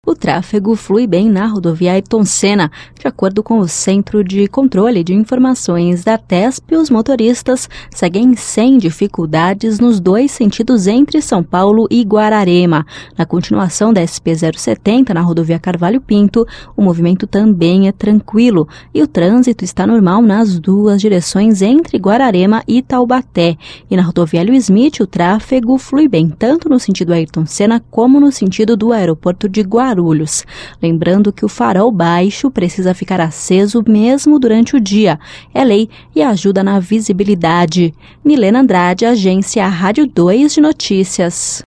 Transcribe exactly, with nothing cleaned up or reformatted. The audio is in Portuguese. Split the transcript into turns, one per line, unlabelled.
O tráfego flui bem na rodovia Ayrton Senna. De acordo com o Centro de Controle de Informações da TESP, os motoristas seguem sem dificuldades nos dois sentidos entre São Paulo e Guararema. Na continuação da S P zero setenta, na rodovia Carvalho Pinto, o movimento também é tranquilo e o trânsito está normal nas duas direções entre Guararema e Taubaté. E na rodovia Hélio Smith, o tráfego flui bem tanto no sentido Ayrton Senna como no sentido do aeroporto de Guarulhos. Lembrando que o farol baixo precisa ficar aceso mesmo durante o dia. É lei e ajuda na visibilidade. Milena Andrade, Agência Rádio dois de Notícias.